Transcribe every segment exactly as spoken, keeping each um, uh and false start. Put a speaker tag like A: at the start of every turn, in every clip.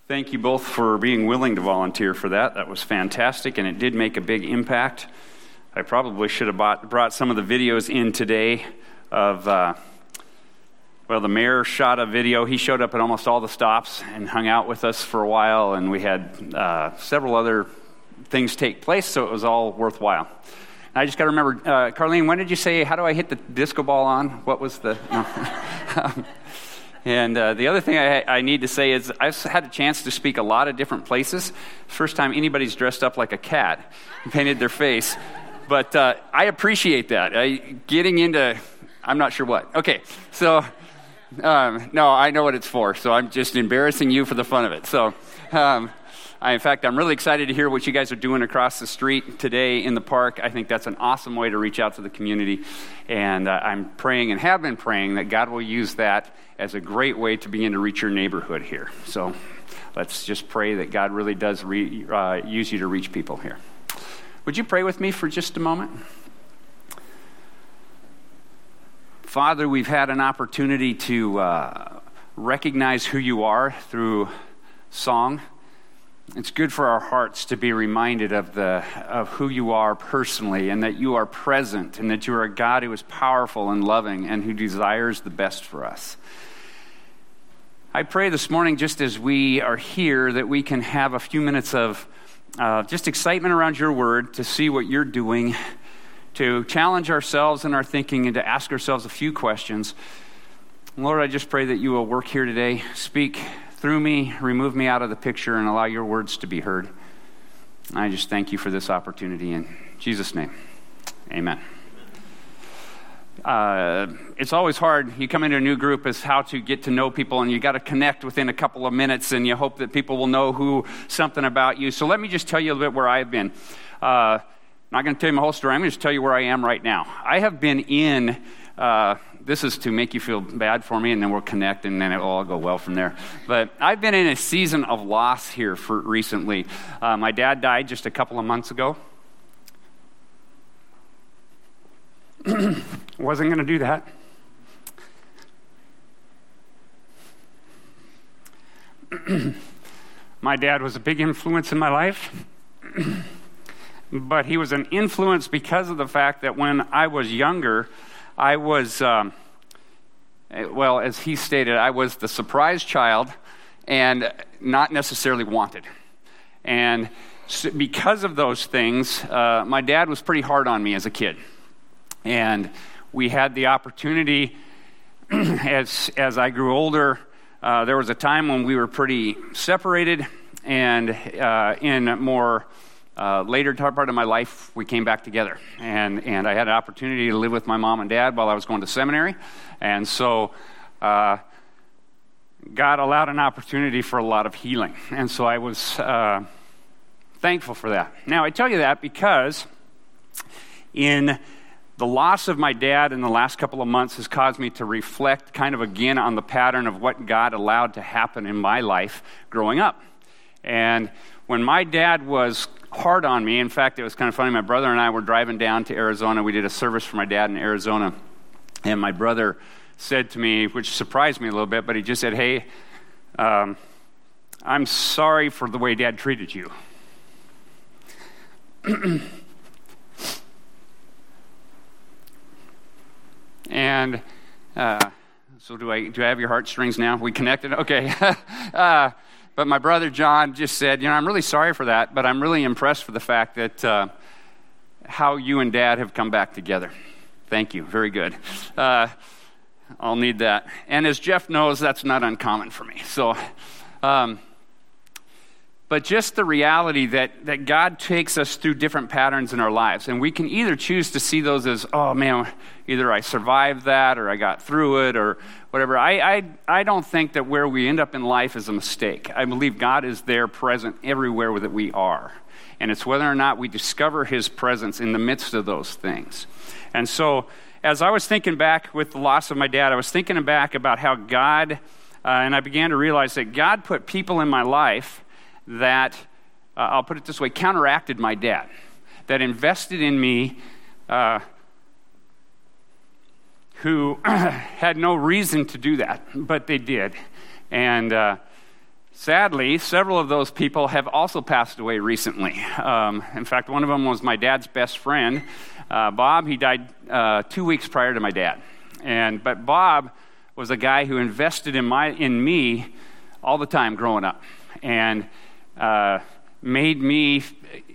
A: Thank you both for being willing to volunteer for that. That was fantastic, and it did make a big impact. I probably should have bought, brought some of the videos in today of, uh, well, the mayor shot a video. He showed up at almost all the stops and hung out with us for a while, and we had uh, several other things take place, so it was all worthwhile. I just got to remember, uh, Carlene, when did you say, how do I hit the disco ball on? What was the... No. um, And uh, the other thing I, I need to say is I've had a chance to speak a lot of different places. First time anybody's dressed up like a cat and painted their face. But uh, I appreciate that. I, getting into, I'm not sure what. Okay, so, um, no, I know what it's for. So I'm just embarrassing you for the fun of it. So, um, I, in fact, I'm really excited to hear what you guys are doing across the street today in the park. I think that's an awesome way to reach out to the community. And uh, I'm praying and have been praying that God will use that as a great way to begin to reach your neighborhood here. So let's just pray that God really does re, uh, use you to reach people here. Would you pray with me for just a moment? Father, we've had an opportunity to uh, recognize who you are through song. It's good for our hearts to be reminded of the of who you are personally, and that you are present, and that you are a God who is powerful and loving and who desires the best for us. I pray this morning, just as we are here, that we can have a few minutes of uh, just excitement around your word, to see what you're doing, to challenge ourselves in our thinking, and to ask ourselves a few questions. Lord, I just pray that you will work here today, speak through me, remove me out of the picture, and allow your words to be heard. I just thank you for this opportunity in Jesus' name. Amen. Uh, it's always hard. You come into a new group as how to get to know people, and you got to connect within a couple of minutes, and you hope that people will know who something about you. So let me just tell you a little bit where I've been. Uh, I'm not going to tell you my whole story. I'm going to just tell you where I am right now. I have been in, uh, this is to make you feel bad for me, and then we'll connect, and then it will all go well from there. But I've been in a season of loss here for recently. Uh, my dad died just a couple of months ago. Wasn't going to do that. My dad was a big influence in my life, but he was an influence because of the fact that when I was younger, I was, um, well, as he stated, I was the surprise child and not necessarily wanted. And so because of those things, uh, my dad was pretty hard on me as a kid. And we had the opportunity, as as I grew older, uh, there was a time when we were pretty separated, and uh, in a more uh, later part of my life, we came back together. And, and I had an opportunity to live with my mom and dad while I was going to seminary. And so uh, God allowed an opportunity for a lot of healing. And so I was uh, thankful for that. Now, I tell you that because in the loss of my dad in the last couple of months has caused me to reflect kind of again on the pattern of what God allowed to happen in my life growing up. And when my dad was hard on me, in fact, it was kind of funny, my brother and I were driving down to Arizona. We did a service for my dad in Arizona. And my brother said to me, which surprised me a little bit, but he just said, hey, um, I'm sorry for the way Dad treated you. And uh, so do I do I have your heartstrings now? We connected? Okay. uh, but my brother John just said, you know, I'm really sorry for that, but I'm really impressed for the fact that uh, how you and Dad have come back together. Thank you. Very good. Uh, I'll need that. And as Jeff knows, that's not uncommon for me. So, um, but just the reality that, that God takes us through different patterns in our lives. And we can either choose to see those as, oh man, either I survived that or I got through it or whatever. I, I, I don't think that where we end up in life is a mistake. I believe God is there present everywhere that we are. And it's whether or not we discover his presence in the midst of those things. And so as I was thinking back with the loss of my dad, I was thinking back about how God, uh, and I began to realize that God put people in my life that, uh, I'll put it this way, counteracted my dad, that invested in me, uh, who had no reason to do that, but they did. And uh, Sadly, several of those people have also passed away recently. Um, in fact, one of them was my dad's best friend, uh, Bob. He died uh, two weeks prior to my dad. And but Bob was a guy who invested in my in me all the time growing up, and uh, made me.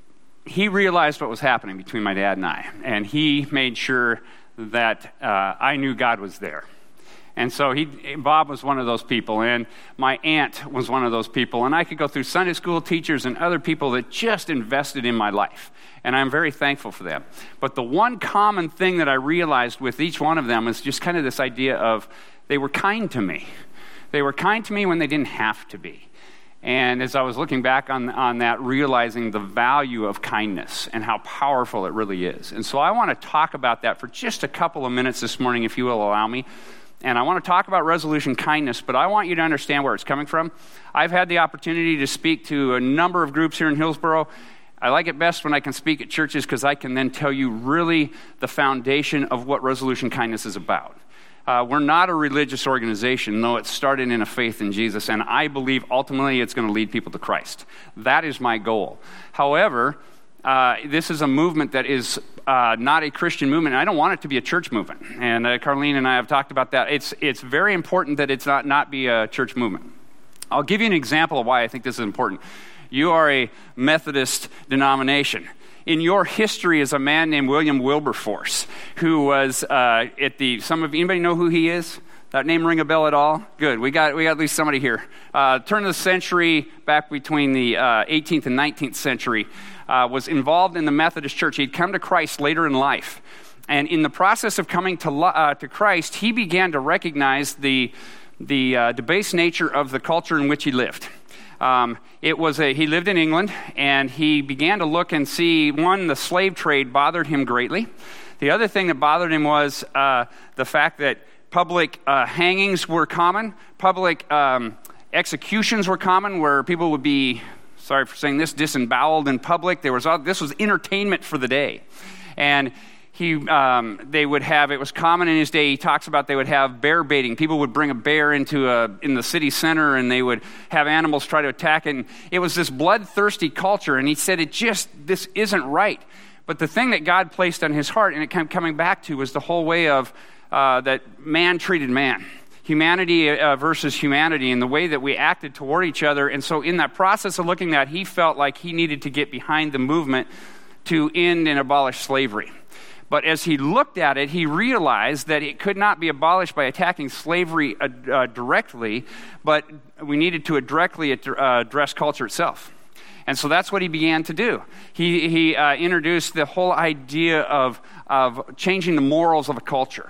A: He realized what was happening between my dad and I, and he made sure that uh, I knew God was there. And so he, Bob was one of those people, and my aunt was one of those people, and I could go through Sunday school teachers and other people that just invested in my life, and I'm very thankful for them. But the one common thing that I realized with each one of them was just kind of this idea of they were kind to me. They were kind to me when they didn't have to be. And as I was looking back on, on that, realizing the value of kindness and how powerful it really is. And so I want to talk about that for just a couple of minutes this morning, if you will allow me. And I want to talk about Resolution Kindness, but I want you to understand where it's coming from. I've had the opportunity to speak to a number of groups here in Hillsboro. I like it best when I can speak at churches because I can then tell you really the foundation of what Resolution Kindness is about. Uh, we're not a religious organization, though it started in a faith in Jesus, and I believe ultimately it's going to lead people to Christ. That is my goal. However, uh, this is a movement that is uh, not a Christian movement, and I don't want it to be a church movement. And uh, Carlene and I have talked about that. It's it's very important that it's not, not be a church movement. I'll give you an example of why I think this is important. You are a Methodist denomination. In your history is a man named William Wilberforce, who was uh, at the, some of, anybody know who he is? That name ring a bell at all? Good, we got we got at least somebody here. Uh, turn of the century, back between the uh, eighteenth and nineteenth century, uh, was involved in the Methodist Church. He'd come to Christ later in life. And in the process of coming to uh, to Christ, he began to recognize the, the uh, debased nature of the culture in which he lived. Um, it was a, he lived in England, and he began to look and see, one, the slave trade bothered him greatly. The other thing that bothered him was uh, the fact that public uh, hangings were common, public um, executions were common, where people would be, sorry for saying this, disemboweled in public. There was all, this was entertainment for the day, and He, um, they would have, it was common in his day, he talks about they would have bear baiting. People would bring a bear into a, in the city center, and they would have animals try to attack it. And it was this bloodthirsty culture, and he said, it just, this isn't right. But the thing that God placed on his heart, and it kept coming back to, was the whole way of uh, that man treated man. Humanity uh, versus humanity, and the way that we acted toward each other. And so in that process of looking at that, he felt like he needed to get behind the movement to end and abolish slavery. But as he looked at it, he realized that it could not be abolished by attacking slavery uh, uh, directly, but we needed to directly ad- uh, address culture itself. And so that's what he began to do. He, he uh, introduced the whole idea of, of changing the morals of a culture.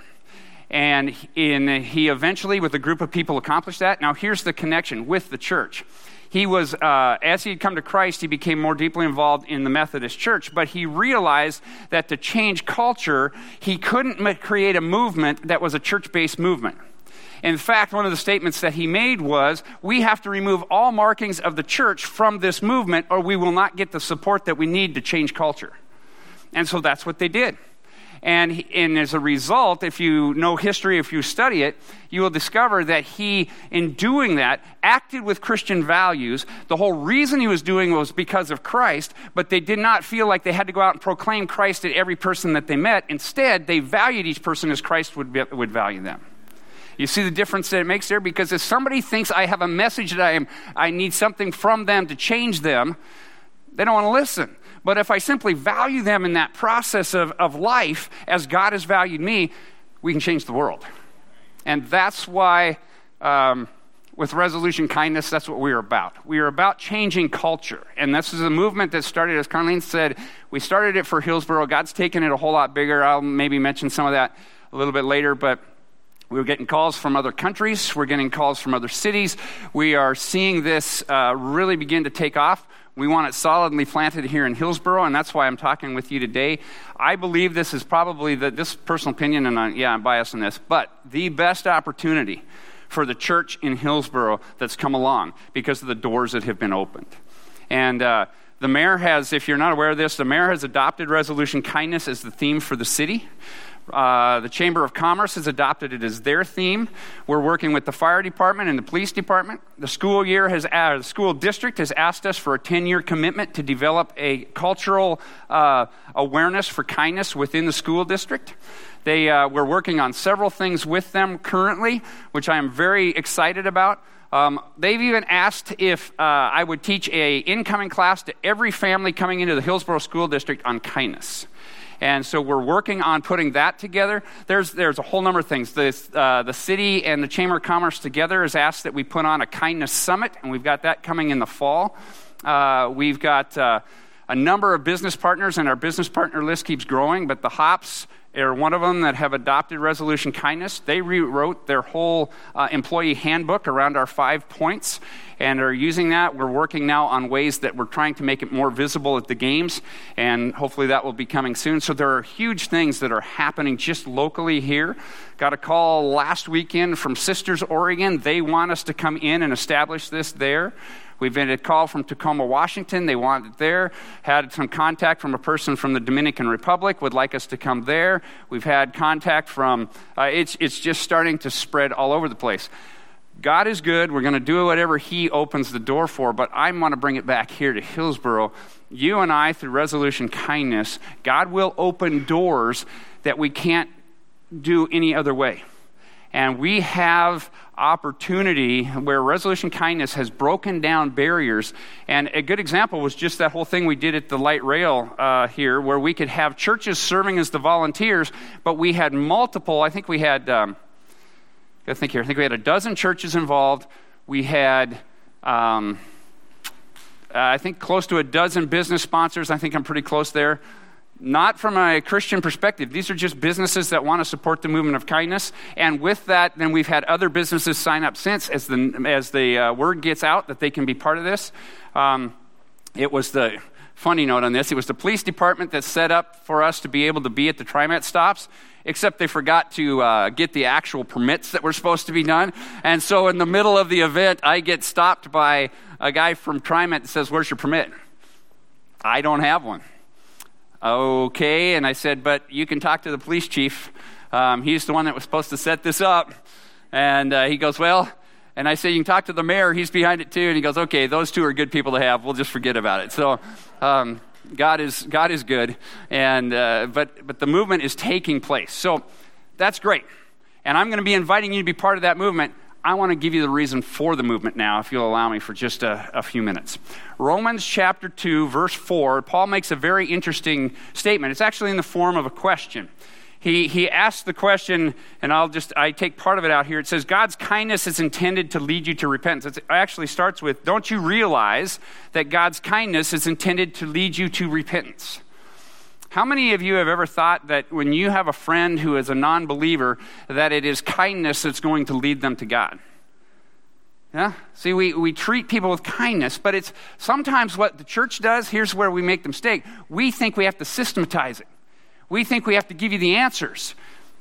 A: And in, he eventually, with a group of people, accomplished that. Now here's the connection with the church. He was, uh, as he had come to Christ, he became more deeply involved in the Methodist Church, but he realized that to change culture, he couldn't m- create a movement that was a church-based movement. In fact, one of the statements that he made was, we have to remove all markings of the church from this movement, or we will not get the support that we need to change culture. And so that's what they did. And, and as a result, if you know history, if you study it, you will discover that he, in doing that, acted with Christian values. The whole reason he was doing it was because of Christ, but they did not feel like they had to go out and proclaim Christ to every person that they met. Instead, they valued each person as Christ would, be, would value them. You see the difference that it makes there? Because if somebody thinks I have a message that I am, I need something from them to change them, they don't want to listen. But if I simply value them in that process of, of life as God has valued me, we can change the world. And that's why um, with Resolution Kindness, that's what we are about. We are about changing culture. And this is a movement that started, as Carlene said, we started it for Hillsboro. God's taken it a whole lot bigger. I'll maybe mention some of that a little bit later, but we were getting calls from other countries. We're getting calls from other cities. We are seeing this uh, really begin to take off. We want it solidly planted here in Hillsboro, and that's why I'm talking with you today. I believe this is probably, the, this personal opinion, and I, yeah, I'm biased in this, but the best opportunity for the church in Hillsboro that's come along because of the doors that have been opened. And uh, the mayor has, if you're not aware of this, the mayor has adopted Resolution Kindness as the theme for the city. Uh, the Chamber of Commerce has adopted it as their theme. We're working with the fire department and the police department. The school year has, uh, the school district has asked us for a ten-year commitment to develop a cultural uh, awareness for kindness within the school district. They, uh, we're working on several things with them currently, which I am very excited about. Um, they've even asked if uh, I would teach a incoming class to every family coming into the Hillsborough School District on kindness. And so we're working on putting that together. There's there's a whole number of things. This, uh, the city and the Chamber of Commerce together has asked that we put on a kindness summit, and we've got that coming in the fall. Uh, we've got uh, a number of business partners, and our business partner list keeps growing, but the Hops are one of them that have adopted Resolution Kindness. They rewrote their whole uh, employee handbook around our five points and are using that. We're working now on ways that we're trying to make it more visible at the games, and hopefully that will be coming soon. So there are huge things that are happening just locally here. Got a call last weekend from Sisters, Oregon. They want us to come in and establish this there. We've had a call from Tacoma, Washington. They want it there. Had some contact from a person from the Dominican Republic, would like us to come there. We've had contact from, uh, it's, it's just starting to spread all over the place. God is good. We're going to do whatever he opens the door for, but I want to bring it back here to Hillsborough. You and I, through Resolution Kindness, God will open doors that we can't do any other way. And we have opportunity where Resolution Kindness has broken down barriers. And a good example was just that whole thing we did at the light rail uh, here, where we could have churches serving as the volunteers, but we had multiple, I think we had, um, I think here, I think we had a dozen churches involved. We had, um, uh, I think, close to a dozen business sponsors. I think I'm pretty close there. Not from a Christian perspective. These are just businesses that want to support the movement of kindness. And with that, then we've had other businesses sign up since as the as the uh, word gets out that they can be part of this. Um, it was the, funny note on this, it was the police department that set up for us to be able to be at the TriMet stops, except they forgot to uh, get the actual permits that were supposed to be done. And so in the middle of the event, I get stopped by a guy from TriMet that says, "Where's your permit?" I don't have one. Okay, and I said, but you can talk to the police chief. Um, he's the one that was supposed to set this up. And uh, he goes, well, and I said, you can talk to the mayor. He's behind it too. And he goes, okay, those two are good people to have. We'll just forget about it. So um, God is God is good, and uh, but but the movement is taking place. So that's great. And I'm going to be inviting you to be part of that movement. I want to give you the reason for the movement now, if you'll allow me for just a, a few minutes. Romans chapter two, verse four, Paul makes a very interesting statement. It's actually in the form of a question. He he asks the question, and I'll just, I take part of it out here. It says, God's kindness is intended to lead you to repentance. It actually starts with, don't you realize that God's kindness is intended to lead you to repentance? How many of you have ever thought that when you have a friend who is a non-believer, that it is kindness that's going to lead them to God? Yeah? See, we, we treat people with kindness, but it's sometimes what the church does, here's where we make the mistake. We think we have to systematize it. We think we have to give you the answers.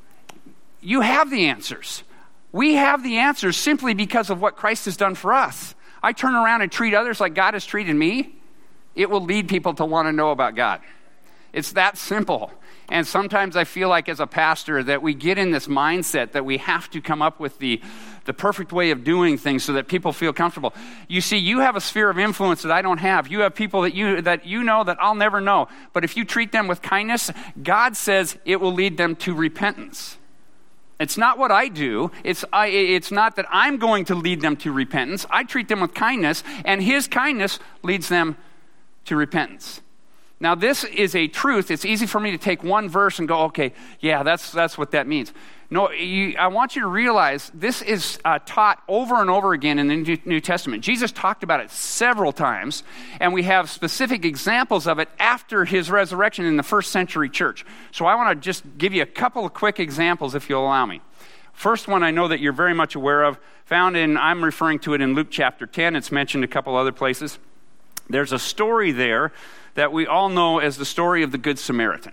A: You have the answers. We have the answers simply because of what Christ has done for us. I turn around and treat others like God has treated me. It will lead people to want to know about God. It's that simple. And sometimes I feel like as a pastor that we get in this mindset that we have to come up with the, the perfect way of doing things so that people feel comfortable. You see, you have a sphere of influence that I don't have. You have people that you that you know that I'll never know. But if you treat them with kindness, God says it will lead them to repentance. It's not what I do. It's I, it's not that I'm going to lead them to repentance. I treat them with kindness, and his kindness leads them to repentance. Now, this is a truth. It's easy for me to take one verse and go, okay, yeah, that's that's what that means. No, you, I want you to realize this is uh, taught over and over again in the New Testament. Jesus talked about it several times, and we have specific examples of it after his resurrection in the first century church. So I want to just give you a couple of quick examples, if you'll allow me. First one I know that you're very much aware of, found in, I'm referring to it in Luke chapter ten. It's mentioned a couple other places. There's a story there that we all know as the story of the Good Samaritan.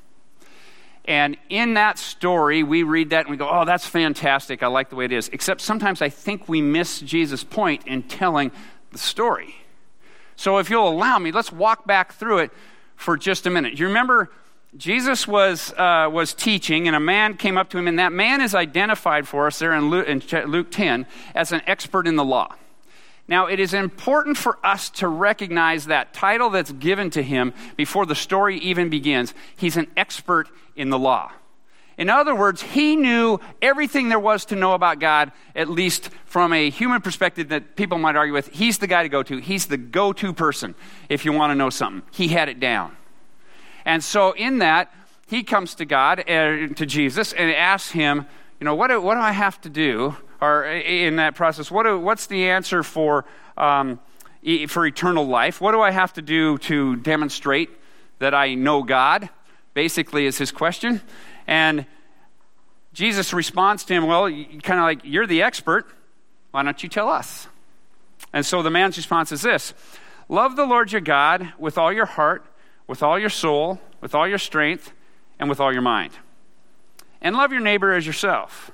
A: And in that story, we read that and we go, oh, that's fantastic. I like the way it is. Except sometimes I think we miss Jesus' point in telling the story. So if you'll allow me, let's walk back through it for just a minute. You remember Jesus was uh, was teaching, and a man came up to him, and that man is identified for us there in Luke, in Luke ten as an expert in the law. Now, it is important for us to recognize that title that's given to him before the story even begins. He's an expert in the law. In other words, he knew everything there was to know about God, at least from a human perspective that people might argue with. He's the guy to go to. He's the go-to person if you want to know something. He had it down. And so in that, he comes to God, uh, to Jesus, and asks him, you know, what do, what do I have to do? Or in that process, what do, what's the answer for um, e- for eternal life? What do I have to do to demonstrate that I know God? Basically is his question. And Jesus responds to him, well, kind of like, you're the expert. Why don't you tell us? And so the man's response is this: love the Lord your God with all your heart, with all your soul, with all your strength, and with all your mind. And love your neighbor as yourself.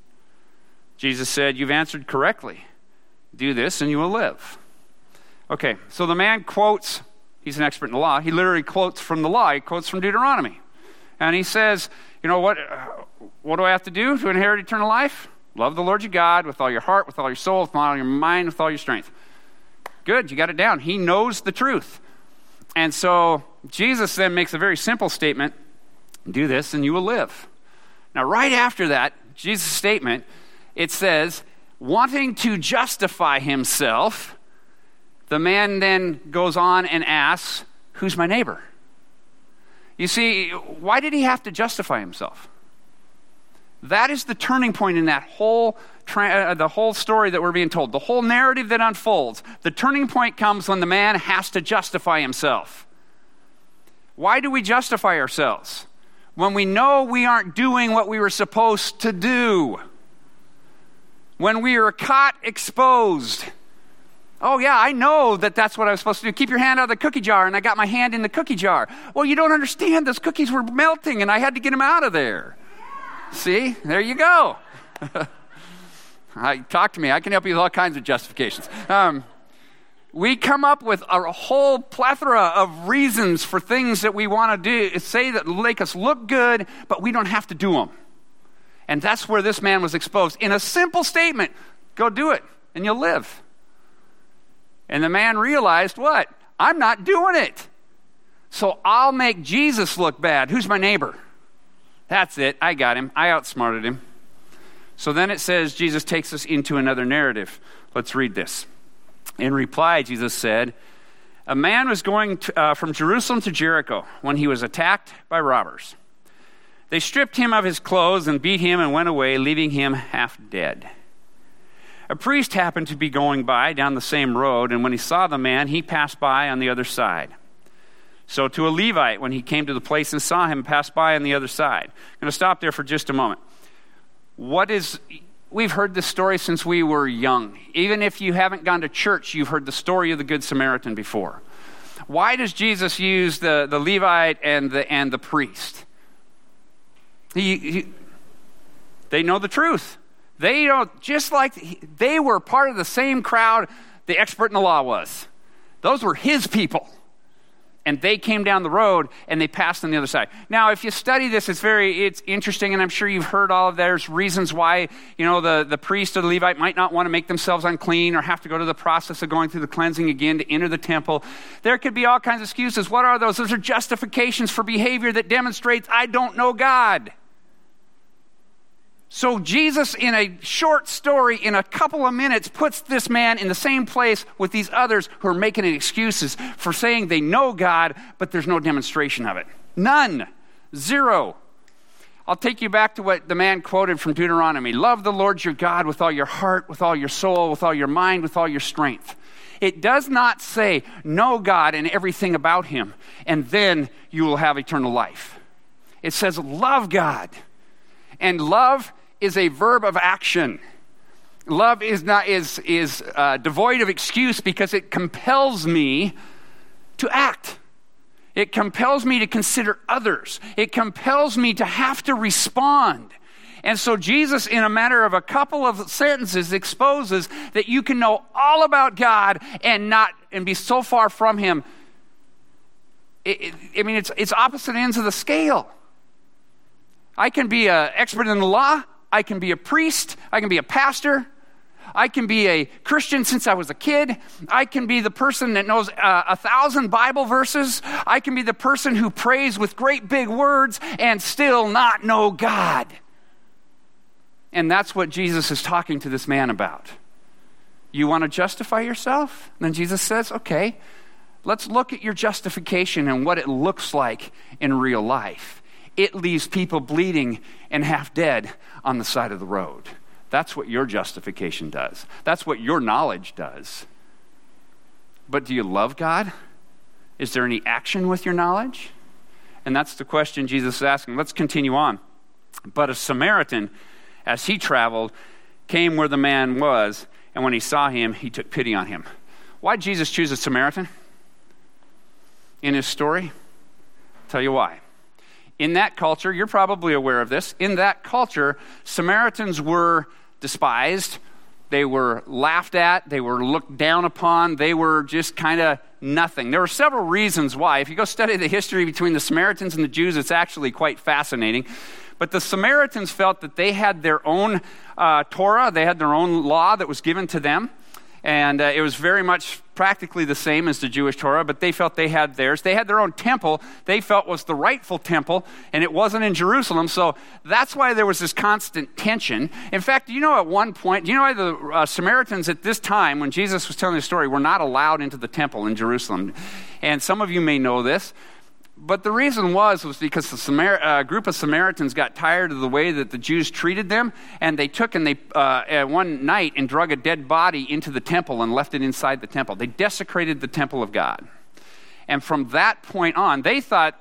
A: Jesus said, you've answered correctly. Do this and you will live. Okay, so the man quotes, he's an expert in the law, he literally quotes from the law, he quotes from Deuteronomy. And he says, you know, what, what do I have to do to inherit eternal life? Love the Lord your God with all your heart, with all your soul, with all your mind, with all your strength. Good, you got it down. He knows the truth. And so Jesus then makes a very simple statement: do this and you will live. Now, right after that, Jesus' statement, it says, wanting to justify himself, the man then goes on and asks, who's my neighbor? You see, why did he have to justify himself? That is the turning point in that whole, tra- uh, the whole story that we're being told, the whole narrative that unfolds. The turning point comes when the man has to justify himself. Why do we justify ourselves? When we know we aren't doing what we were supposed to do. When we are caught exposed. Oh yeah, I know that that's what I was supposed to do. Keep your hand out of the cookie jar, and I got my hand in the cookie jar. Well, you don't understand. Those cookies were melting, and I had to get them out of there. See? There you go. I, talk to me. I can help you with all kinds of justifications. Um, we come up with a whole plethora of reasons for things that we want to do, say that make us look good, but we don't have to do them. And that's where this man was exposed. In a simple statement, go do it, and you'll live. And the man realized, what? I'm not doing it. So I'll make Jesus look bad. Who's my neighbor? That's it. I got him. I outsmarted him. So then it says Jesus takes us into another narrative. Let's read this. In reply, Jesus said, a man was going to, uh, from Jerusalem to Jericho when he was attacked by robbers. They stripped him of his clothes and beat him and went away, leaving him half dead. A priest happened to be going by down the same road, and when he saw the man, he passed by on the other side. So to a Levite, when he came to the place and saw him, passed by on the other side. I'm going to stop there for just a moment. What is... We've heard this story since we were young. Even if you haven't gone to church, you've heard the story of the Good Samaritan before. Why does Jesus use the, the Levite and the and the priest? He, he, they know the truth. They don't, just like he, they were part of the same crowd the expert in the law was. Those were his people. And they came down the road and they passed on the other side. Now, if you study this, it's very, it's interesting, and I'm sure you've heard all of there's reasons why, you know, the, the priest or the Levite might not want to make themselves unclean or have to go to the process of going through the cleansing again to enter the temple. There could be all kinds of excuses. What are those? Those are justifications for behavior that demonstrates I don't know God. So Jesus, in a short story, in a couple of minutes, puts this man in the same place with these others who are making excuses for saying they know God, but there's no demonstration of it. None. Zero. I'll take you back to what the man quoted from Deuteronomy. Love the Lord your God with all your heart, with all your soul, with all your mind, with all your strength. It does not say know God and everything about him, and then you will have eternal life. It says love God. And love is a verb of action. Love is not is is uh, devoid of excuse because it compels me to act. It compels me to consider others. It compels me to have to respond. And so Jesus, in a matter of a couple of sentences, exposes that you can know all about God and not and be so far from him it, it, I mean, it's, it's opposite ends of the scale. I can be an expert in the law. I can be a priest. I can be a pastor. I can be a Christian since I was a kid. I can be the person that knows uh, a thousand Bible verses. I can be the person who prays with great big words and still not know God. And that's what Jesus is talking to this man about. You want to justify yourself? And then Jesus says, okay, let's look at your justification and what it looks like in real life. It leaves people bleeding and half dead on the side of the road. That's what your justification does. That's what your knowledge does. But do you love God? Is there any action with your knowledge? And that's the question Jesus is asking. Let's continue on. But a Samaritan, as he traveled, came where the man was, and when he saw him, he took pity on him. Why did Jesus choose a Samaritan in his story? I'll tell you why. In that culture, you're probably aware of this, in that culture, Samaritans were despised. They were laughed at. They were looked down upon. They were just kind of nothing. There were several reasons why. If you go study the history between the Samaritans and the Jews, it's actually quite fascinating. But the Samaritans felt that they had their own uh, Torah. They had their own law that was given to them. And uh, it was very much practically the same as the Jewish Torah, but they felt they had theirs. They had their own temple they felt was the rightful temple, and it wasn't in Jerusalem. So that's why there was this constant tension. In fact, you know at one point, do you know why the uh, Samaritans at this time, when Jesus was telling the story, were not allowed into the temple in Jerusalem? And some of you may know this. But the reason was, was because the Samar- uh, group of Samaritans got tired of the way that the Jews treated them, and they took and they, uh, one night, and drug a dead body into the temple and left it inside the temple. They desecrated the temple of God. And from that point on, they thought,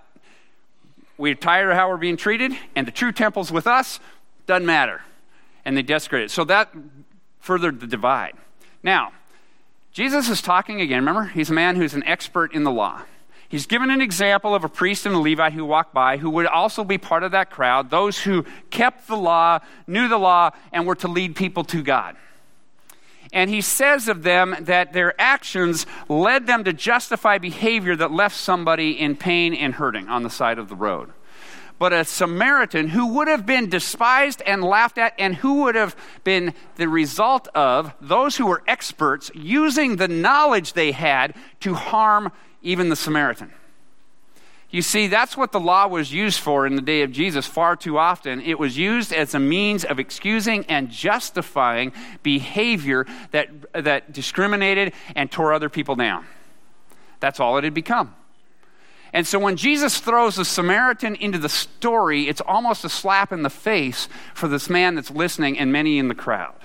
A: we're tired of how we're being treated, and the true temple's with us, doesn't matter. And they desecrated it. So that furthered the divide. Now, Jesus is talking again, remember? He's a man who's an expert in the law. He's given an example of a priest and a Levite who walked by, who would also be part of that crowd, those who kept the law, knew the law, and were to lead people to God. And he says of them that their actions led them to justify behavior that left somebody in pain and hurting on the side of the road. But a Samaritan who would have been despised and laughed at, and who would have been the result of those who were experts using the knowledge they had to harm even the Samaritan. You see, that's what the law was used for in the day of Jesus far too often. It was used as a means of excusing and justifying behavior that, that discriminated and tore other people down. That's all it had become. And so when Jesus throws the Samaritan into the story, it's almost a slap in the face for this man that's listening and many in the crowd.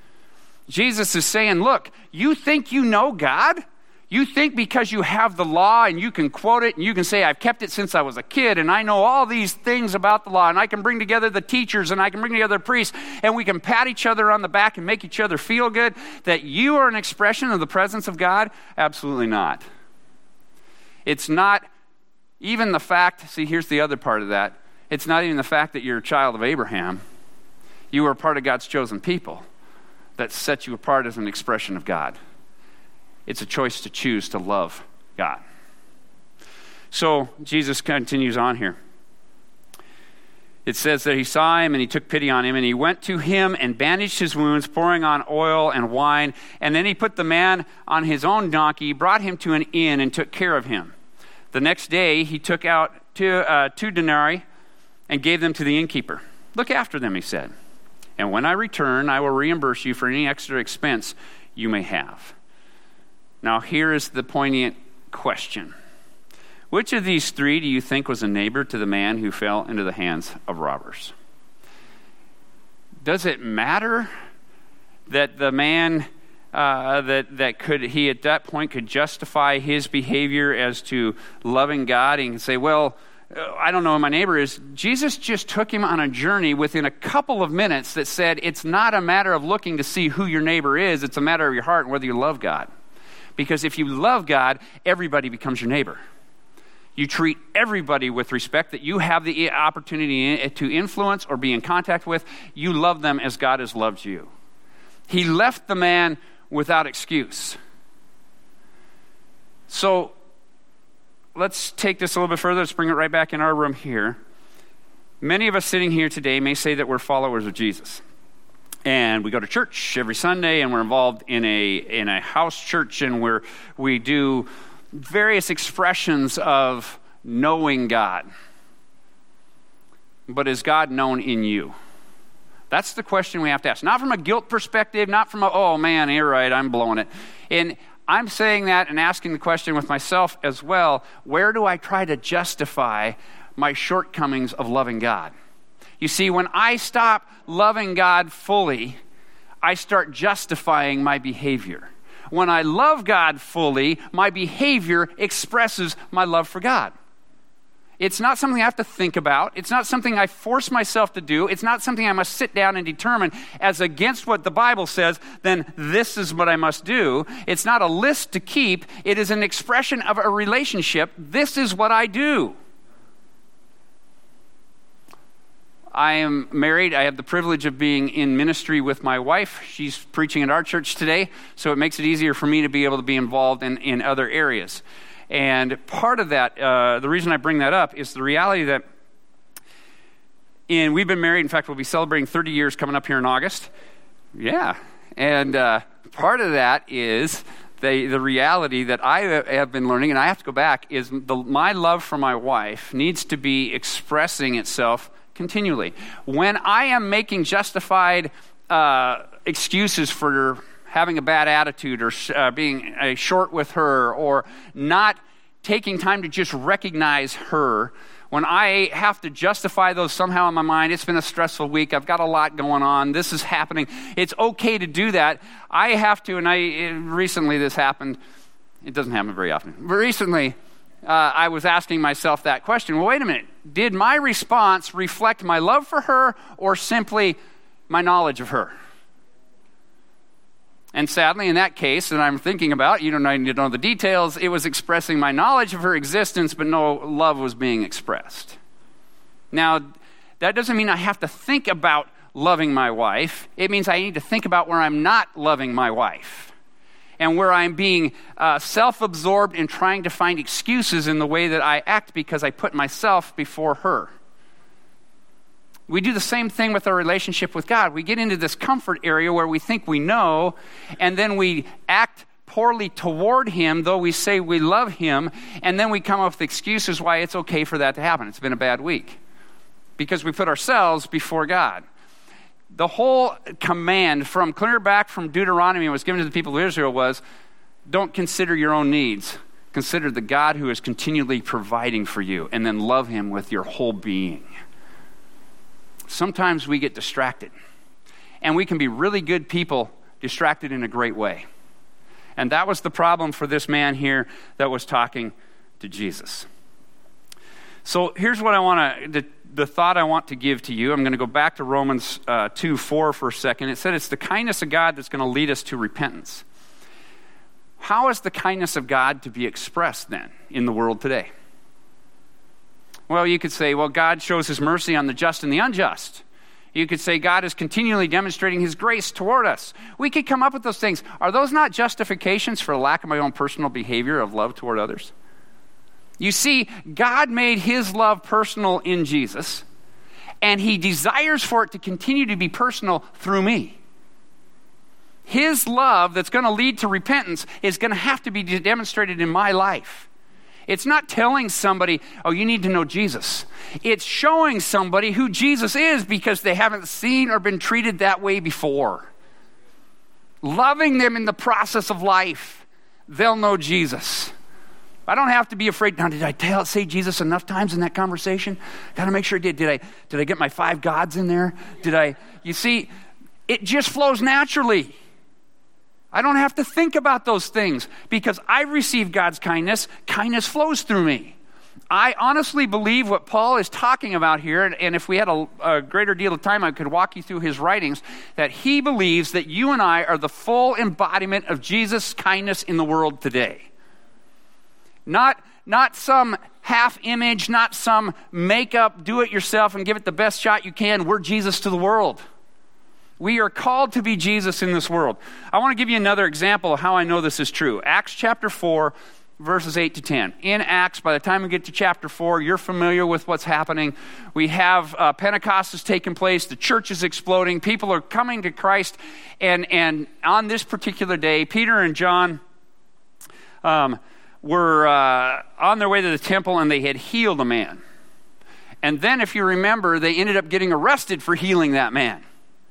A: Jesus is saying, look, you think you know God? You think because you have the law and you can quote it and you can say, I've kept it since I was a kid and I know all these things about the law and I can bring together the teachers and I can bring together the priests and we can pat each other on the back and make each other feel good, that you are an expression of the presence of God? Absolutely not. It's not even the fact, see, here's the other part of that. It's not even the fact that you're a child of Abraham. You are part of God's chosen people that sets you apart as an expression of God. It's a choice to choose to love God. So Jesus continues on here. It says that he saw him and he took pity on him and he went to him and bandaged his wounds, pouring on oil and wine. And then he put the man on his own donkey, brought him to an inn and took care of him. The next day he took out two, uh, two denarii and gave them to the innkeeper. Look after them, he said. And when I return, I will reimburse you for any extra expense you may have. Now, here is the poignant question. Which of these three do you think was a neighbor to the man who fell into the hands of robbers? Does it matter that the man, uh, that, that could, he at that point could justify his behavior as to loving God and say, well, I don't know who my neighbor is? Jesus just took him on a journey within a couple of minutes that said it's not a matter of looking to see who your neighbor is, it's a matter of your heart and whether you love God. Because if you love God, everybody becomes your neighbor. You treat everybody with respect that you have the opportunity to influence or be in contact with. You love them as God has loved you. He left the man without excuse. So let's take this a little bit further. Let's bring it right back in our room here. Many of us sitting here today may say that we're followers of Jesus. And we go to church every Sunday, and we're involved in a in a house church, and we're we do various expressions of knowing God. But is God known in you? That's the question we have to ask. Not from a guilt perspective, not from a, oh man, you're right, I'm blowing it. And I'm saying that and asking the question with myself as well, where do I try to justify my shortcomings of loving God? You see, when I stop loving God fully, I start justifying my behavior. When I love God fully, my behavior expresses my love for God. It's not something I have to think about. It's not something I force myself to do. It's not something I must sit down and determine as against what the Bible says, then this is what I must do. It's not a list to keep. It is an expression of a relationship. This is what I do. I am married. I have the privilege of being in ministry with my wife. She's preaching at our church today, so it makes it easier for me to be able to be involved in, in other areas. And part of that, uh, the reason I bring that up is the reality that in, we've been married. In fact, we'll be celebrating thirty years coming up here in August. Yeah. And uh, part of that is the, the reality that I have been learning, and I have to go back, is the, my love for my wife needs to be expressing itself continually. When I am making justified uh, excuses for having a bad attitude or uh, being uh, short with her or not taking time to just recognize her, when I have to justify those somehow in my mind, it's been a stressful week, I've got a lot going on, this is happening, it's okay to do that. I have to, and I it, recently this happened, it doesn't happen very often, but recently Uh, I was asking myself that question. Well, wait a minute. Did my response reflect my love for her or simply my knowledge of her? And sadly, in that case that I'm thinking about, you don't need to know the details, it was expressing my knowledge of her existence, but no love was being expressed. Now, that doesn't mean I have to think about loving my wife. It means I need to think about where I'm not loving my wife, and where I'm being uh, self-absorbed and trying to find excuses in the way that I act because I put myself before her. We do the same thing with our relationship with God. We get into this comfort area where we think we know, and then we act poorly toward Him, though we say we love Him, and then we come up with excuses why it's okay for that to happen. It's been a bad week. Because we put ourselves before God. The whole command from clear back from Deuteronomy was given to the people of Israel was, don't consider your own needs. Consider the God who is continually providing for you, and then love Him with your whole being. Sometimes we get distracted, and we can be really good people distracted in a great way. And that was the problem for this man here that was talking to Jesus. So here's what I want to, the, the thought I want to give to you. I'm going to go back to Romans uh, two four for a second. It said it's the kindness of God that's going to lead us to repentance. How is the kindness of God to be expressed then in the world today? Well, you could say, well, God shows His mercy on the just and the unjust. You could say God is continually demonstrating His grace toward us. We could come up with those things. Are those not justifications for lack of my own personal behavior of love toward others? You see, God made His love personal in Jesus, and He desires for it to continue to be personal through me. His love that's going to lead to repentance is going to have to be demonstrated in my life. It's not telling somebody, oh, you need to know Jesus. It's showing somebody who Jesus is because they haven't seen or been treated that way before. Loving them in the process of life, they'll know Jesus. I don't have to be afraid. Now, did I tell, say Jesus enough times in that conversation? Got to make sure I did. Did I, did I get my five gods in there? Did I? You see, it just flows naturally. I don't have to think about those things because I receive God's kindness. Kindness flows through me. I honestly believe what Paul is talking about here, and, and if we had a, a greater deal of time, I could walk you through his writings, that he believes that you and I are the full embodiment of Jesus' kindness in the world today. Not, not some half image, not some makeup, do it yourself and give it the best shot you can. We're Jesus to the world. We are called to be Jesus in this world. I want to give you another example of how I know this is true. Acts chapter four, verses eight to ten. In Acts, by the time we get to chapter four, you're familiar with what's happening. We have uh, Pentecost has taken place. The church is exploding. People are coming to Christ. And, and on this particular day, Peter and John um, were uh, on their way to the temple, and they had healed a man. And then, if you remember, they ended up getting arrested for healing that man.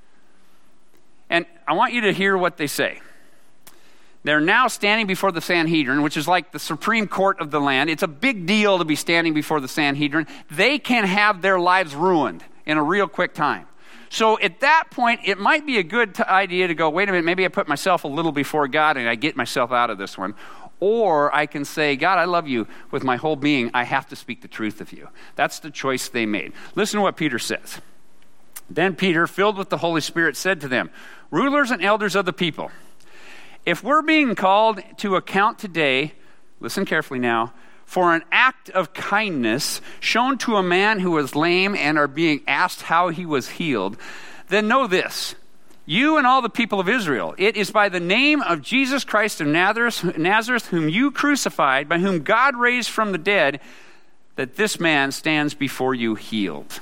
A: And I want you to hear what they say. They're now standing before the Sanhedrin, which is like the Supreme Court of the land. It's a big deal to be standing before the Sanhedrin. They can have their lives ruined in a real quick time. So at that point, it might be a good t- idea to go, wait a minute, maybe I put myself a little before God and I get myself out of this one. Or I can say, God, I love you with my whole being. I have to speak the truth of you. That's the choice they made. Listen to what Peter says. Then Peter, filled with the Holy Spirit, said to them, rulers and elders of the people, if we're being called to account today, listen carefully now, for an act of kindness shown to a man who was lame and are being asked how he was healed, then know this, you and all the people of Israel, it is by the name of Jesus Christ of Nazareth, Nazareth, whom you crucified, by whom God raised from the dead, that this man stands before you healed.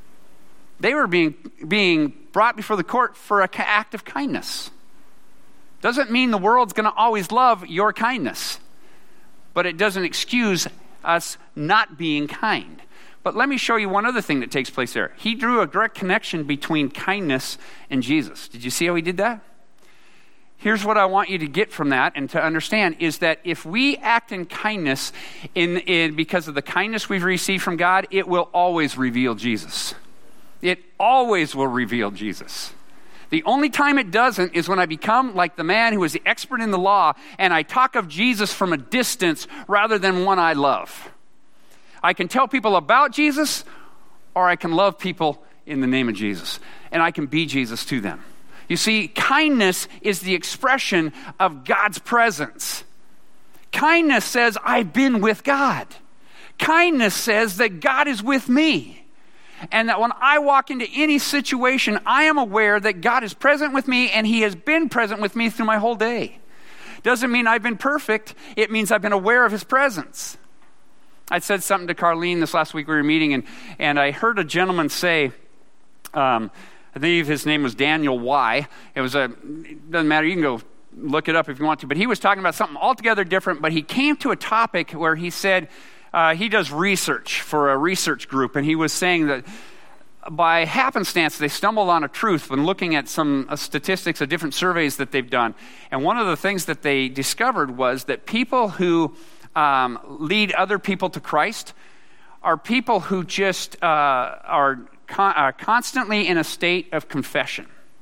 A: They were being, being brought before the court for an act of kindness. Doesn't mean the world's going to always love your kindness, but it doesn't excuse us not being kind. But let me show you one other thing that takes place there. He drew a direct connection between kindness and Jesus. Did you see how he did that? Here's what I want you to get from that and to understand is that if we act in kindness in, in because of the kindness we've received from God, it will always reveal Jesus. It always will reveal Jesus. The only time it doesn't is when I become like the man who is the expert in the law and I talk of Jesus from a distance rather than one I love. I can tell people about Jesus, or I can love people in the name of Jesus, and I can be Jesus to them. You see, kindness is the expression of God's presence. Kindness says, I've been with God. Kindness says that God is with me. And that when I walk into any situation, I am aware that God is present with me and he has been present with me through my whole day. Doesn't mean I've been perfect. It means I've been aware of his presence. I said something to Carlene this last week we were meeting, and, and I heard a gentleman say, um, I believe his name was Daniel Y. It was a, it doesn't matter, you can go look it up if you want to, but he was talking about something altogether different, but he came to a topic where he said, Uh, he does research for a research group, and he was saying that by happenstance, they stumbled on a truth when looking at some uh, statistics of different surveys that they've done. And one of the things that they discovered was that people who um, lead other people to Christ are people who just uh, are, con- are constantly in a state of confession.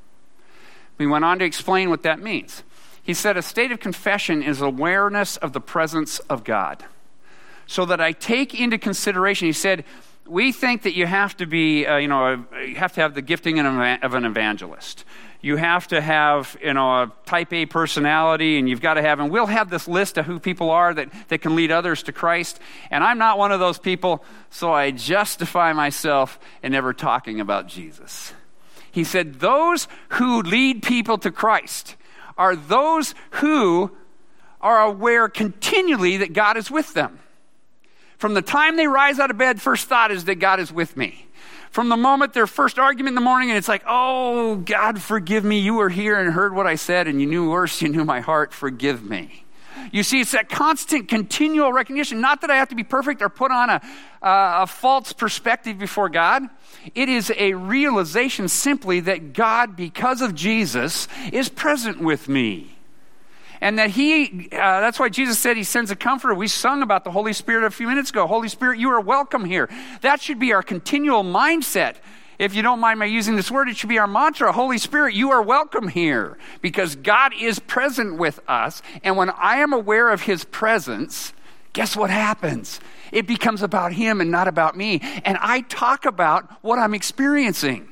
A: We went on to explain what that means. He said a state of confession is awareness of the presence of God. So that I take into consideration, he said, we think that you have to be, uh, you know, a, you have to have the gifting of an evangelist. You have to have, you know, a type A personality, and you've got to have, and we'll have this list of who people are that, that can lead others to Christ. And I'm not one of those people, so I justify myself in never talking about Jesus. He said, those who lead people to Christ are those who are aware continually that God is with them. From the time they rise out of bed, first thought is that God is with me. From the moment their first argument in the morning, and it's like, oh, God, forgive me. You were here and heard what I said, and you knew worse. You knew my heart. Forgive me. You see, it's that constant, continual recognition. Not that I have to be perfect or put on a, uh, a false perspective before God. It is a realization simply that God, because of Jesus, is present with me. And that he, uh, that's why Jesus said he sends a comforter. We sung about the Holy Spirit a few minutes ago. Holy Spirit, you are welcome here. That should be our continual mindset. If you don't mind my using this word, it should be our mantra. Holy Spirit, you are welcome here. Because God is present with us. And when I am aware of his presence, guess what happens? It becomes about him and not about me. And I talk about what I'm experiencing.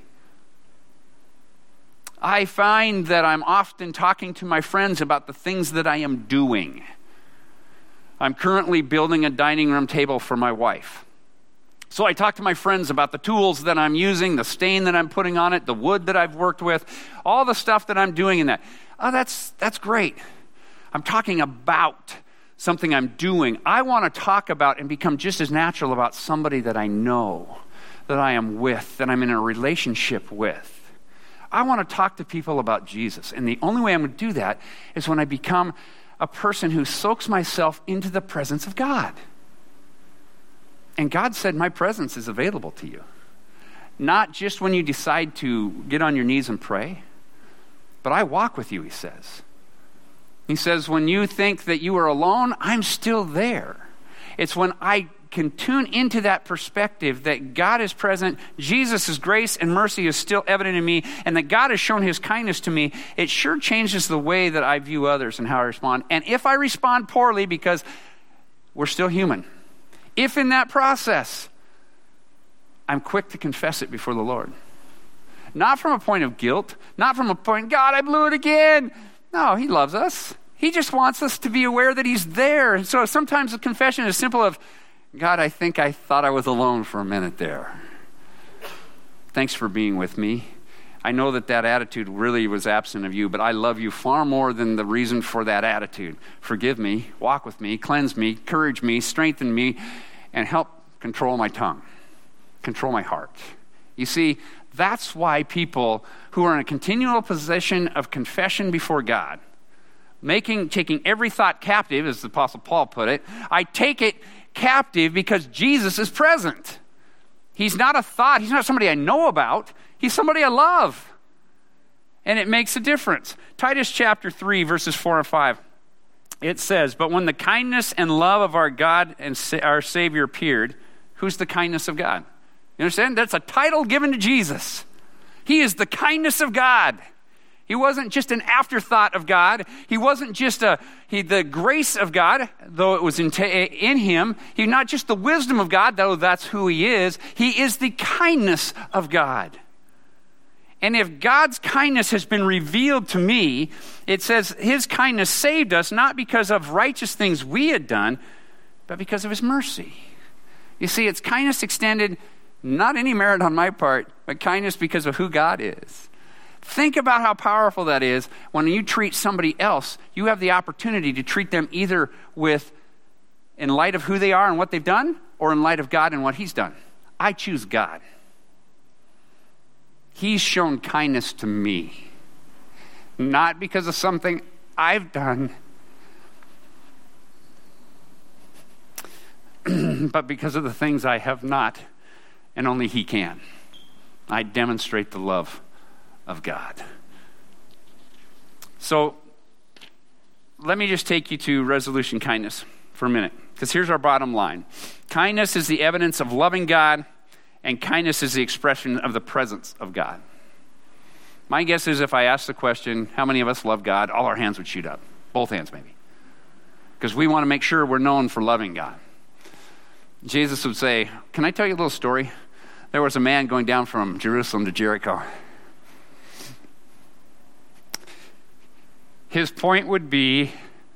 A: I find that I'm often talking to my friends about the things that I am doing. I'm currently building a dining room table for my wife. So I talk to my friends about the tools that I'm using, the stain that I'm putting on it, the wood that I've worked with, all the stuff that I'm doing in that. Oh, that's that's great. I'm talking about something I'm doing. I want to talk about and become just as natural about somebody that I know, that I am with, that I'm in a relationship with. I want to talk to people about Jesus. And the only way I'm going to do that is when I become a person who soaks myself into the presence of God. And God said, my presence is available to you. Not just when you decide to get on your knees and pray, but I walk with you, he says. He says, when you think that you are alone, I'm still there. It's when I can tune into that perspective that God is present, Jesus' grace and mercy is still evident in me, and that God has shown his kindness to me, it sure changes the way that I view others and how I respond. And if I respond poorly, because we're still human, if in that process, I'm quick to confess it before the Lord. Not from a point of guilt, not from a point, God, I blew it again. No, he loves us. He just wants us to be aware that he's there. And so sometimes the confession is simple of, God, I think I thought I was alone for a minute there. Thanks for being with me. I know that that attitude really was absent of you, but I love you far more than the reason for that attitude. Forgive me, walk with me, cleanse me, encourage me, strengthen me, and help control my tongue, control my heart. You see, that's why people who are in a continual position of confession before God, making, taking every thought captive, as the Apostle Paul put it, I take it captive because Jesus is present. He's not a thought. He's not somebody I know about. He's somebody I love. And it makes a difference. Titus chapter three, verses four and five. It says, but when the kindness and love of our God and our Savior appeared, who's the kindness of God? You understand? That's a title given to Jesus. He is the kindness of God. He wasn't just an afterthought of God. He wasn't just a he, the grace of God, though it was in, in him. He's not just the wisdom of God, though that's who he is. He is the kindness of God. And if God's kindness has been revealed to me, it says his kindness saved us, not because of righteous things we had done, but because of his mercy. You see, it's kindness extended, not any merit on my part, but kindness because of who God is. Think about how powerful that is. When you treat somebody else, you have the opportunity to treat them either with, in light of who they are and what they've done, or in light of God and what he's done. I choose God. He's shown kindness to me, not because of something I've done, but because of the things I have not, and only he can. I demonstrate the love of God. So let me just take you to resolution kindness for a minute, because here's our bottom line. Kindness is the evidence of loving God, and kindness is the expression of the presence of God. My guess is if I asked the question, how many of us love God, all our hands would shoot up. Both hands maybe. Because we want to make sure we're known for loving God. Jesus would say, can I tell you a little story? There was a man going down from Jerusalem to Jericho. His point would be,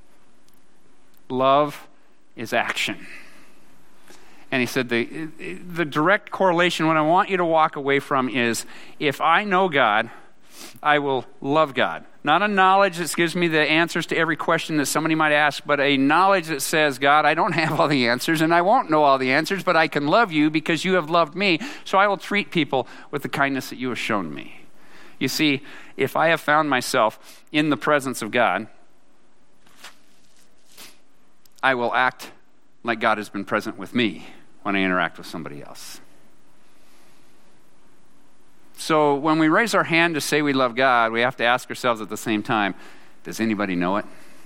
A: love is action. And he said the, the direct correlation, what I want you to walk away from is, if I know God, I will love God. Not a knowledge that gives me the answers to every question that somebody might ask, but a knowledge that says, God, I don't have all the answers and I won't know all the answers, but I can love you because you have loved me. So I will treat people with the kindness that you have shown me. You see, if I have found myself in the presence of God, I will act like God has been present with me when I interact with somebody else. So when we raise our hand to say we love God, we have to ask ourselves at the same time, does anybody know it?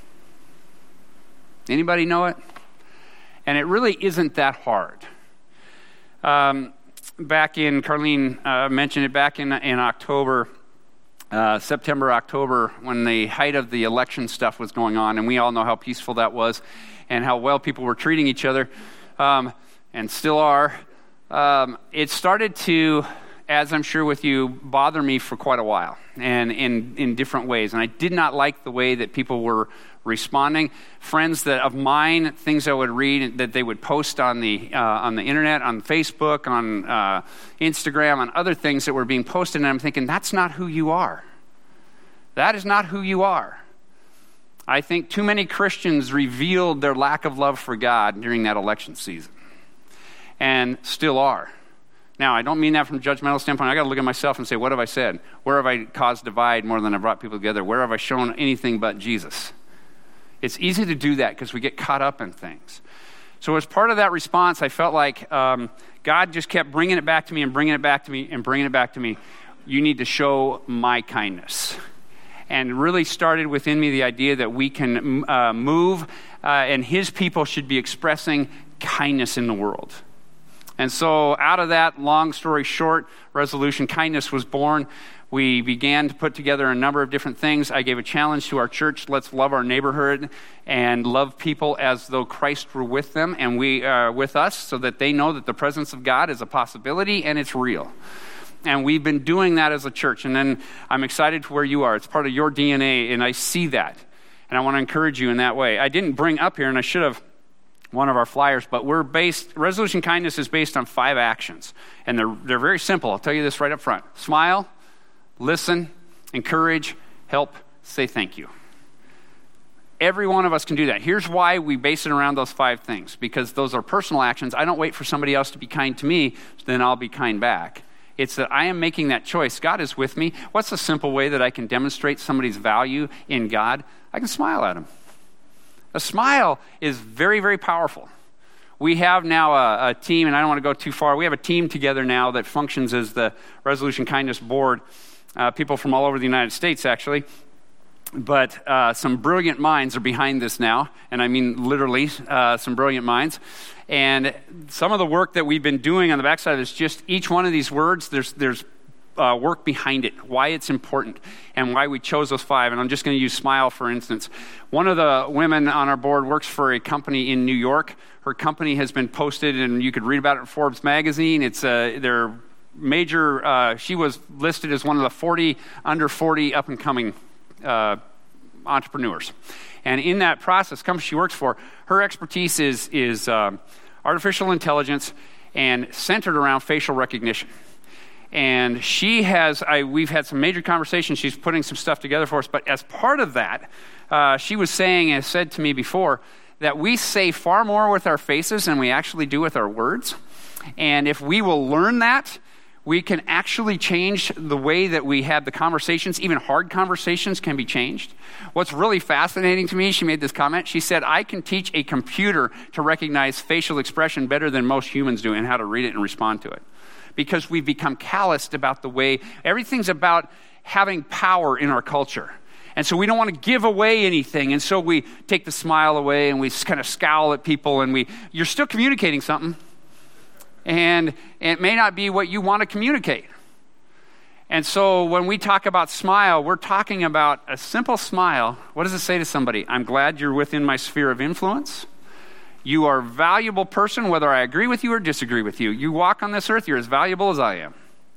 A: Anybody know it? And it really isn't that hard. Um, back in, Carlene uh, mentioned it, back in, in October, uh, September, October, when the height of the election stuff was going on, and we all know how peaceful that was and how well people were treating each other, um, and still are, um, it started to, as I'm sure with you, bother me for quite a while, and in, in different ways. And I did not like the way that people were responding. Friends that of mine, things I would read that they would post on the uh, on the internet, on Facebook, on uh, Instagram, on other things that were being posted, and I'm thinking, that's not who you are. That is not who you are. I think too many Christians revealed their lack of love for God during that election season, and still are. Now, I don't mean that from a judgmental standpoint. I got to look at myself and say, what have I said? Where have I caused divide more than I brought people together? Where have I shown anything but Jesus? It's easy to do that because we get caught up in things. So as part of that response, I felt like um, God just kept bringing it back to me and bringing it back to me and bringing it back to me. You need to show my kindness. And really started within me the idea that we can uh, move uh, and his people should be expressing kindness in the world. And so out of that, long story short, Resolution Kindness was born. We began to put together a number of different things. I gave a challenge to our church, let's love our neighborhood and love people as though Christ were with them and we are uh, with us, so that they know that the presence of God is a possibility and it's real. And we've been doing that as a church. And then I'm excited for where you are. It's part of your D N A, and I see that. And I want to encourage you in that way. I didn't bring up here, and I should have, one of our flyers, but we're based, Resolution Kindness is based on five actions. And they're they're very simple. I'll tell you this right up front. Smile, listen, encourage, help, say thank you. Every one of us can do that. Here's why we base it around those five things. Because those are personal actions. I don't wait for somebody else to be kind to me, then I'll be kind back. It's that I am making that choice. God is with me. What's a simple way that I can demonstrate somebody's value in God? I can smile at them. A smile is very, very powerful. We have now a, a team, and I don't want to go too far. We have a team together now that functions as the Resolution Kindness Board. Uh, people from all over the United States, actually. But uh, some brilliant minds are behind this now, and I mean literally uh, some brilliant minds. And some of the work that we've been doing on the backside is just each one of these words, there's there's uh, work behind it, why it's important, and why we chose those five. And I'm just going to use smile, for instance. One of the women on our board works for a company in New York. Her company has been posted, and you could read about it in Forbes magazine. It's uh, their major, uh, she was listed as one of the forty under forty up-and-coming uh, entrepreneurs. And in that process, company she works for, her expertise is, is um, artificial intelligence and centered around facial recognition. And she has, I, we've had some major conversations. She's putting some stuff together for us. But as part of that, uh, she was saying, and said to me before, that we say far more with our faces than we actually do with our words. And if we will learn that, we can actually change the way that we have the conversations. Even hard conversations can be changed. What's really fascinating to me, she made this comment. She said, I can teach a computer to recognize facial expression better than most humans do and how to read it and respond to it. Because we've become calloused about the way, everything's about having power in our culture. And so we don't want to give away anything. And so we take the smile away and we kind of scowl at people and we, you're still communicating something. And it may not be what you want to communicate. And so when we talk about smile, we're talking about a simple smile. What does it say to somebody? I'm glad you're within my sphere of influence. You are a valuable person, whether I agree with you or disagree with you. You walk on this earth, you're as valuable as I am.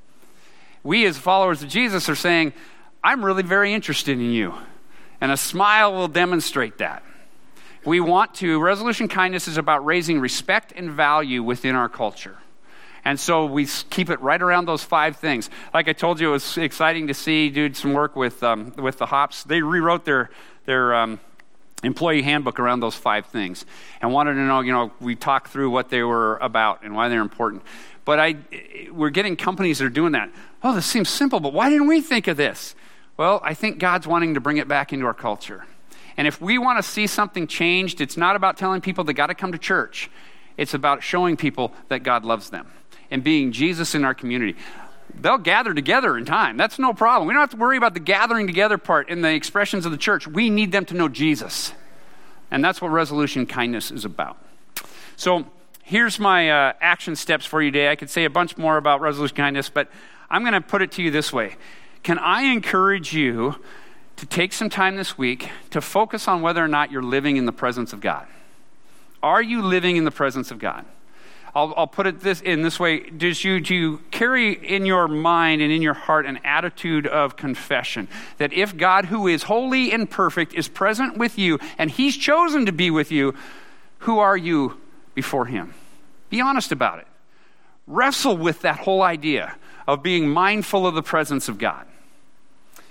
A: We as followers of Jesus are saying, I'm really very interested in you. And a smile will demonstrate that. We want to, Resolution Kindness is about raising respect and value within our culture. And so we keep it right around those five things. Like I told you, it was exciting to see, do some work with um, with the Hops. They rewrote their their um, employee handbook around those five things and wanted to know, you know, we talked through what they were about and why they're important. But I, we're getting companies that are doing that. Oh, this seems simple, but why didn't we think of this? Well, I think God's wanting to bring it back into our culture. And if we want to see something changed, it's not about telling people they got to come to church. It's about showing people that God loves them and being Jesus in our community. They'll gather together in time. That's no problem. We don't have to worry about the gathering together part in the expressions of the church. We need them to know Jesus. And that's what Resolution Kindness is about. So here's my uh, action steps for you today. I could say a bunch more about Resolution Kindness, but I'm going to put it to you this way. Can I encourage you to take some time this week to focus on whether or not you're living in the presence of God? Are you living in the presence of God? I'll, I'll put it this in this way. Does you, do you carry in your mind and in your heart an attitude of confession that if God, who is holy and perfect, is present with you and he's chosen to be with you, who are you before him? Be honest about it. Wrestle with that whole idea of being mindful of the presence of God.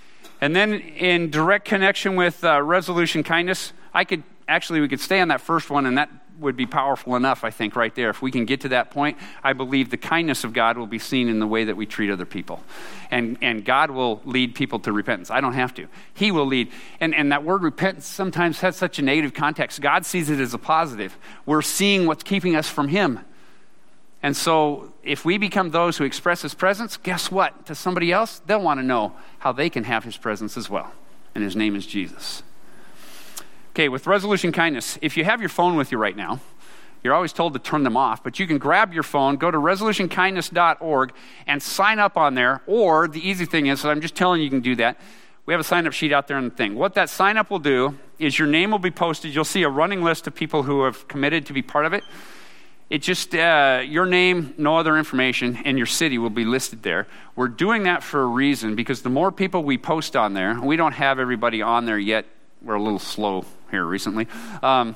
A: And then in direct connection with uh, resolution kindness, I could, actually we could stay on that first one, and that would be powerful enough, I think, right there. If we can get to that point, I believe the kindness of God will be seen in the way that we treat other people. And and God will lead people to repentance. I don't have to. He will lead. And, and that word repentance sometimes has such a negative context. God sees it as a positive. We're seeing what's keeping us from him. And so if we become those who express his presence, guess what? To somebody else, they'll want to know how they can have his presence as well. And his name is Jesus. Okay, with resolution kindness, if you have your phone with you right now, you're always told to turn them off, but you can grab your phone, go to resolution kindness dot org, and sign up on there. Or the easy thing is, so I'm just telling you you can do that. We have a sign-up sheet out there on the thing. What that sign-up will do is your name will be posted. You'll see a running list of people who have committed to be part of it. It just, uh, your name, no other information, and your city will be listed there. We're doing that for a reason, because the more people we post on there, we don't have everybody on there yet. We're a little slow here recently. Um,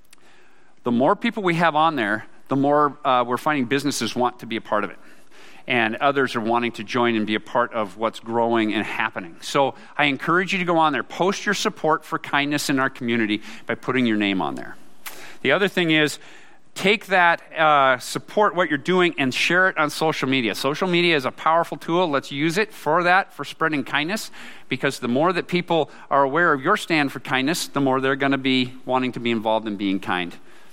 A: the more people we have on there, the more uh, we're finding businesses want to be a part of it. And others are wanting to join and be a part of what's growing and happening. So I encourage you to go on there. Post your support for kindness in our community by putting your name on there. The other thing is, take that, uh, support what you're doing, and share it on social media. Social media is a powerful tool. Let's use it for that, for spreading kindness, because the more that people are aware of your stand for kindness, the more they're going to be wanting to be involved in being kind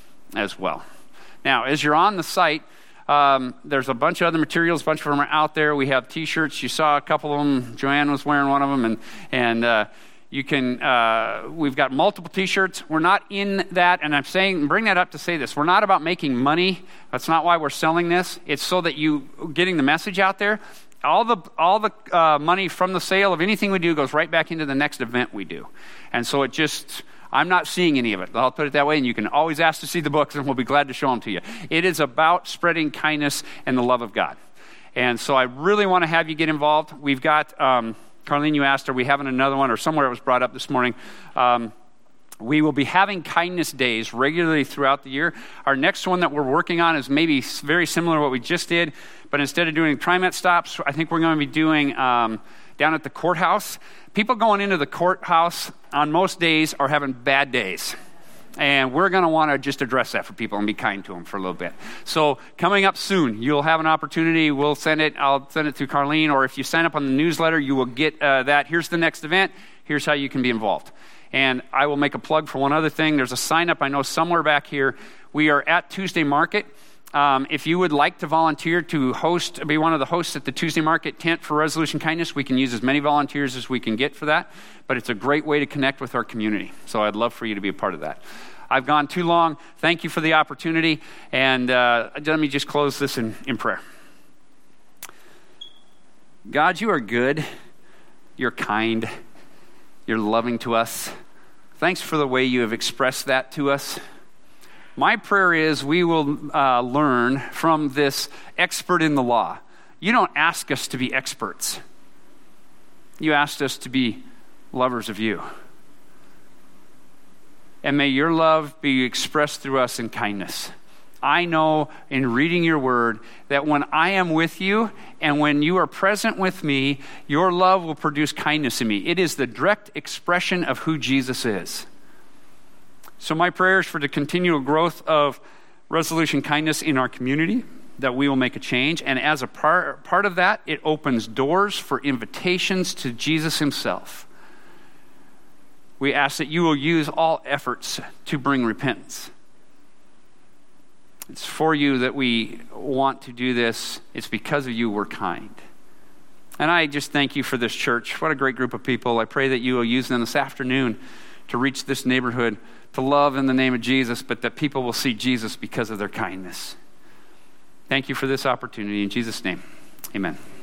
A: as well. Now, as you're on the site, um, there's a bunch of other materials. A bunch of them are out there. We have T-shirts. You saw a couple of them. Joanne was wearing one of them, and and uh, You can, uh, we've got multiple T-shirts. We're not in that, and I'm saying, bring that up to say this. We're not about making money. That's not why we're selling this. It's so that you, getting the message out there, all the all the uh, money from the sale of anything we do goes right back into the next event we do. And so it just, I'm not seeing any of it. I'll put it that way, and you can always ask to see the books, and we'll be glad to show them to you. It is about spreading kindness and the love of God. And so I really want to have you get involved. We've got... Um, Carlene, you asked, are we having another one? Or somewhere it was brought up this morning. Um, we will be having kindness days regularly throughout the year. Our next one that we're working on is maybe very similar to what we just did, but instead of doing TriMet stops, I think we're going to be doing um, down at the courthouse. People going into the courthouse on most days are having bad days. And we're going to want to just address that for people and be kind to them for a little bit. So coming up soon, you'll have an opportunity. We'll send it. I'll send it to Carlene. Or if you sign up on the newsletter, you will get uh, that. Here's the next event. Here's how you can be involved. And I will make a plug for one other thing. There's a sign up I know somewhere back here. We are at Tuesday Market. Um, if you would like to volunteer to host, be one of the hosts at the Tuesday Market tent for Resolution Kindness, we can use as many volunteers as we can get for that. But it's a great way to connect with our community. So I'd love for you to be a part of that. I've gone too long. Thank you for the opportunity. And uh, let me just close this in, in prayer. God, you are good. You're kind. You're loving to us. Thanks for the way you have expressed that to us. My prayer is we will uh, learn from this expert in the law. You don't ask us to be experts. You asked us to be lovers of you. And may your love be expressed through us in kindness. I know in reading your word that when I am with you and when you are present with me, your love will produce kindness in me. It is the direct expression of who Jesus is. So my prayer is for the continual growth of Resolution Kindness in our community, that we will make a change. And as a par- part of that, it opens doors for invitations to Jesus himself. We ask that you will use all efforts to bring repentance. It's for you that we want to do this. It's because of you we're kind. And I just thank you for this church. What a great group of people. I pray that you will use them this afternoon to reach this neighborhood, to love in the name of Jesus, but that people will see Jesus because of their kindness. Thank you for this opportunity. In Jesus' name, amen.